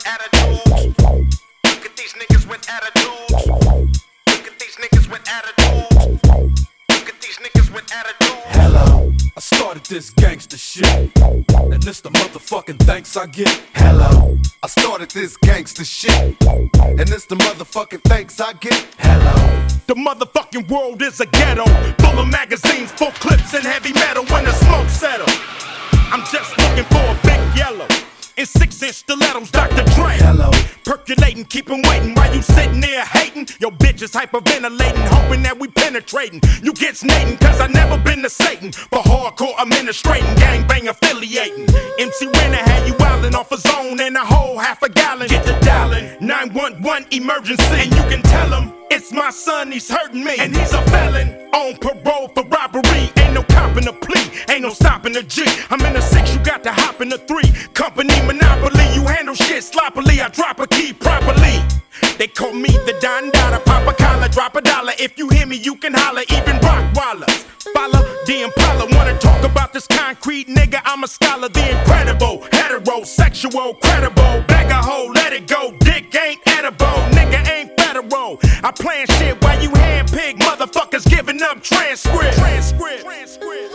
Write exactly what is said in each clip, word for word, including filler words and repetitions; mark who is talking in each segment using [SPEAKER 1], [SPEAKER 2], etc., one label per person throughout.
[SPEAKER 1] attitudes. Look at these niggas with attitudes. Look at these niggas with attitudes. Look at these niggas with attitudes.
[SPEAKER 2] Hello, I started this gangster shit, and this the motherfucking thanks I get. Hello,
[SPEAKER 3] I started this gangster shit, and it's the motherfucking thanks I get.
[SPEAKER 2] hello.
[SPEAKER 1] The motherfucking world is a ghetto, full of magazines, full clips, and heavy metal. When the smoke settle, I'm just looking for a big yellow in six-inch stilettos, Doctor Dre.
[SPEAKER 2] Hello.
[SPEAKER 1] Percolating, keep 'em waiting while you sitting there hating. Your bitch is hyperventilating, hoping that we penetrating. You get snating, cause I never been to Satan. For hardcore administrating, gangbang affiliating. M C Renner had you wildin' off a zone and a whole half a gallon. Get to dialing, nine one one emergency. And you can tell him, it's my son, he's hurting me. And he's a felon, on parole for robbery. Ain't no copping a plea, ain't no stopping a G. I'm in a six, you got to hop in a three. Company monopoly, you handle shit sloppily. I drop a key properly. They call me the Don Dada, pop a collar, drop a dollar. If you hear me, you can holler, even Rockwallers. Follow the Impala, wanna talk about this concrete nigga? I'm a scholar, the incredible, heterosexual, credible. Bag a hoe, let it go, dick ain't edible, nigga ain't federal. I plan shit while you handpick motherfuckers giving up transcript. Transcript. Transcript.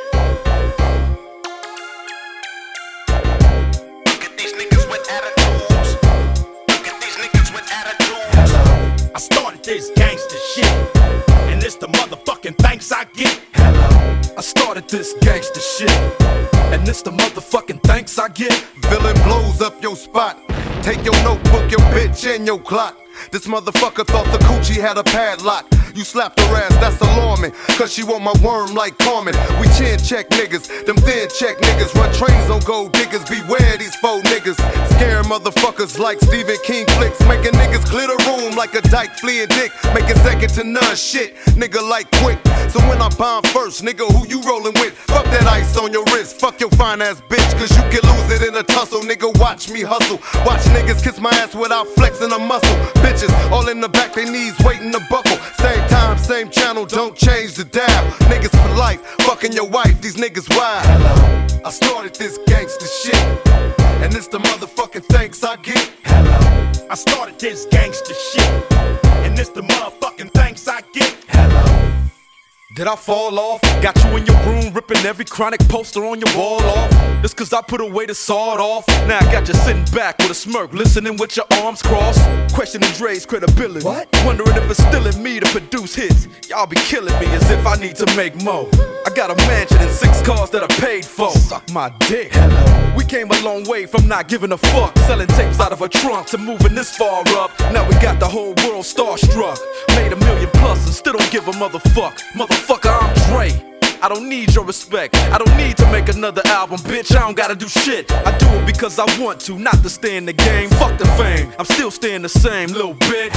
[SPEAKER 1] Look at these niggas with attitudes. Look at these niggas with attitudes.
[SPEAKER 2] Hello.
[SPEAKER 1] I started this gangster shit, and it's the motherfucking thanks I get.
[SPEAKER 2] Hello, I started this gangster shit, and this the motherfucking thanks I get.
[SPEAKER 3] Villain blows up your spot. Take your notebook, your bitch, and your clock. This motherfucker thought the coochie had a padlock. You slapped her ass, that's alarming, cause she want my worm like Carmen. We chin check niggas, them thin check niggas. Run trains on gold diggers, beware these faux niggas. Scare motherfuckers like Stephen King flicks. Making niggas clear the room like a dyke fleeing dick. Making second to none shit, nigga like quick. So when I bomb first, nigga, who you rolling with? Fuck that ice on your wrist, fuck your fine ass bitch, cause you can lose it in a tussle. Nigga, watch me hustle. Watch niggas kiss my ass without flexing a muscle. Bitches all in the back, they knees waiting to buckle. Same time, same channel, don't change the dial. Niggas for life, fucking your wife, these niggas wild.
[SPEAKER 2] Hello,
[SPEAKER 3] I started this gangster shit, and it's the motherfucking thanks I get.
[SPEAKER 2] hello,
[SPEAKER 1] I started this gangster shit, and it's the motherfucking thanks I get.
[SPEAKER 2] hello. Did I fall off? Got you in your room ripping every chronic poster on your wall off. Just cause I put away the sawed off. Now I got you sitting back with a smirk, listening with your arms crossed, questioning Dre's credibility. What? Wondering if it's still in me to produce hits. Y'all be killing me as if I need to make more. I got a mansion and six cars that I paid for. Suck my dick. Hello. We came a long way from not giving a fuck, selling tapes out of a trunk to moving this far up. Now we got the whole world starstruck. Made a million plus and still don't give a motherfuck. Motherfucker, I'm Dre. I don't need your respect. I don't need to make another album, bitch. I don't gotta do shit. I do it because I want to, not to stay in the game. Fuck the fame, I'm still staying the same, little bitch.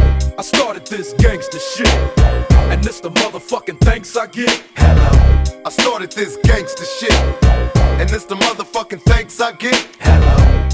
[SPEAKER 2] I started this gangster shit, and this the motherfucking thanks I get.
[SPEAKER 3] I started this gangster shit, and it's the motherfucking thanks I get.
[SPEAKER 2] Hello.